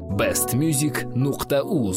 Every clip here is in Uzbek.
bestmusic.uz.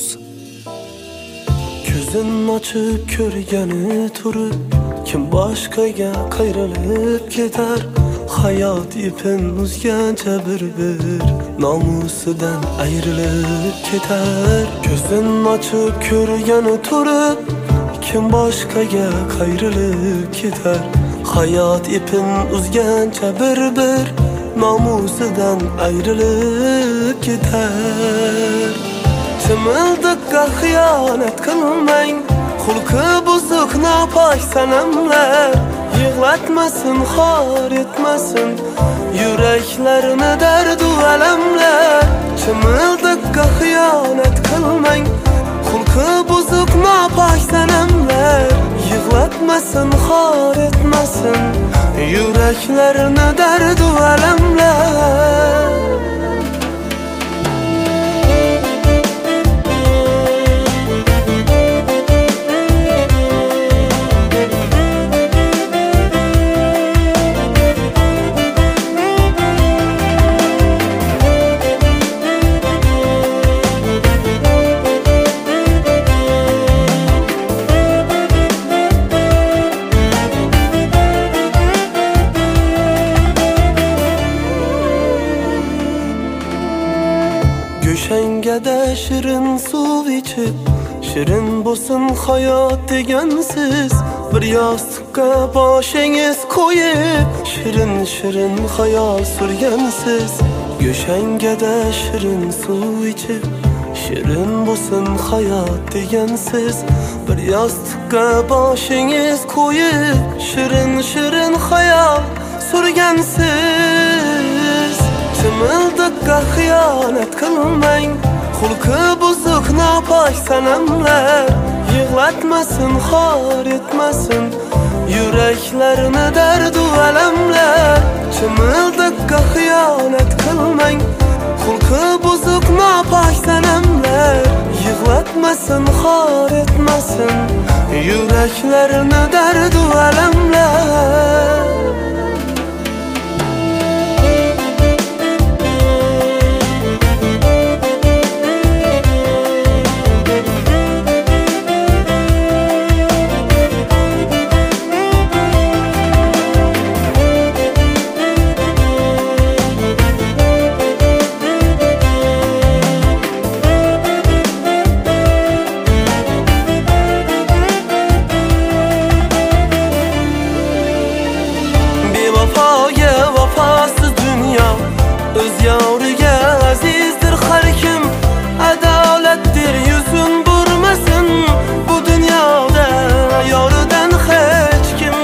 Ko'zin ochib ko'rgani turib, kim boshqaga qayrilib ketar? Hayot ipin uzgancha bir nomusidan ayrilib ketar. Ko'zin ochib ko'rgani turib, kim boshqaga qayrilib ketar? Hayot ipin uzgancha bir nomusidan ayrilib ketar. Chimildiqqa xiyonat qilmang, xulqi buzuq napoy sanamlar. Yig'latmasin, xor etmasin yuraklarini dardu alamlar. Chimildiqqa xiyonat qilmang, xulqi buzuq napoy sanamlar. Yig'latmasin, xor etmasin yuraklarini dardu alamlar. Go'shangada shirin suv ichib, shirin bo'lsin hayot degansiz. Bir yostiqqa boshingiz qo'yib, shirin xayol surgansiz. Go'shangada shirin suv ichib, shirin bo'lsin hayot degansiz. Bir yostiqqa boshingiz qo'yib, shirin xayol surgansiz. Chimildiqqa xiyonat qilmang, xulqi buzuq napoy sanamlar. Yig'latmasin, xor etmasin yuraklarini dardu alamlar. Chimildiqqa xiyonat qilmang, xulqi buzuq napoy sanamlar. Yig'latmasin, xor etmasin yuraklarini dardu alamlar. Vafosuz dünya öz yavriga azizdir har kim. Adolatdir yuzun burmasin bu dunyoda yoridan hech kim.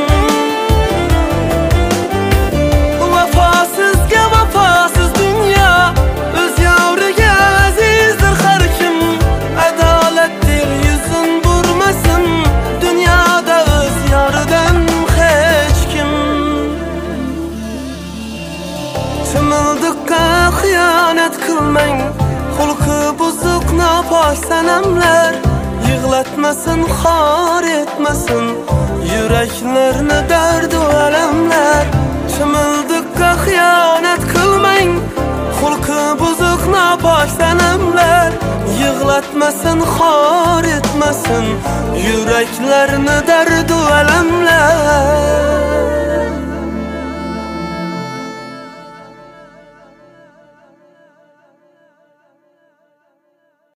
Vafosizga vafosiz dünya öz yavriga azizdir har kim. Adolatdir yuzun burmasin dunyoda öz yoridan hech kim. Chimildiqqa xiyonat qilmang, xulqi buzuq napoy sanamlar. Yig'latmasin, xor etmasin yuraklarni dardu alamlar. Chimildiqqa xiyonat qilmang, xulqi buzuq napoy sanamlar. Yig'latmasin, xor etmasin yuraklarni dardu alamlar.